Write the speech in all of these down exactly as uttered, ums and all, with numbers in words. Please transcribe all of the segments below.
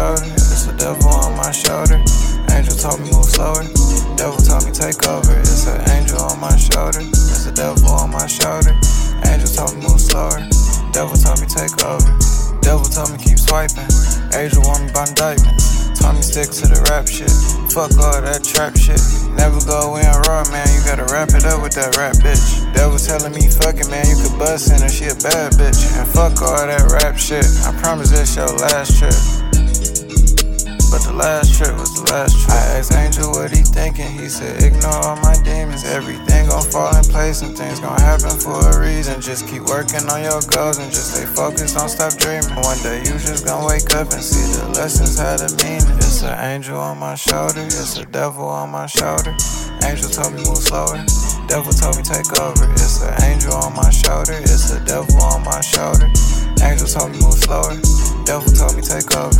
shoulder. It's the devil on my shoulder. Angel told me move slower. Devil told me take over. It's an angel on my shoulder. It's the devil on my shoulder. Angel told me move slower. Devil told me take over. Devil told me keep swiping. Angel want me by indictments. Told me stick to the rap shit. Fuck all that trap shit. Never go in raw, man. You gotta wrap it up with that rap bitch. Devil telling me fuck it, man. You could bust in her, she a bad bitch. And fuck all that rap shit. I promise this your last trip. But the last trip was the last trip. I asked Angel what he thinking. He said ignore all my demons. Everything gon' fall in place and things gon' happen for a reason. Just keep working on your goals and just stay focused, don't stop dreaming. One day you just gon' wake up and see the lessons had a meaning. It's an angel on my shoulder. It's a devil on my shoulder. Angel told me move slower. Devil told me take over. It's an angel on my shoulder. It's a devil on my shoulder. Angel told me move slower. Devil told me take over.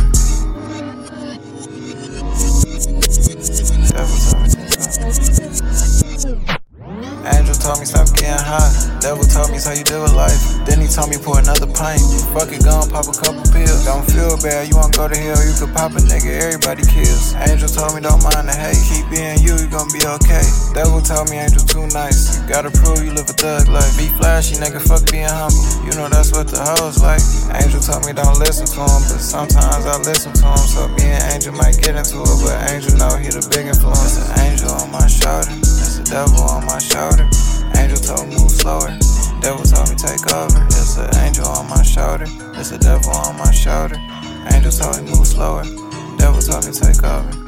Angel told me stop getting high. Devil told me how you deal with life. Then he told me pour another pint. Fuck it, gon' pop a couple pills. Don't feel bad, you won't go to hell. You could pop a nigga, everybody kills. Angel told me don't mind the hate. Keep being you, you gon' be okay. Devil told me Angel too nice. You gotta prove you live a thug life. Be flashy, nigga, fuck being humble. You know that's what the hoes like. Angel told me don't listen to him, but sometimes I listen to him. So me and Angel might get into it, but Angel know he the big influence. It's an angel on my shoulder. It's the devil on my shoulder. Angel told me move slower. Devil told me take over. It's an angel on my shoulder. It's a devil on my shoulder. Angel told me move slower. Devil told me take over.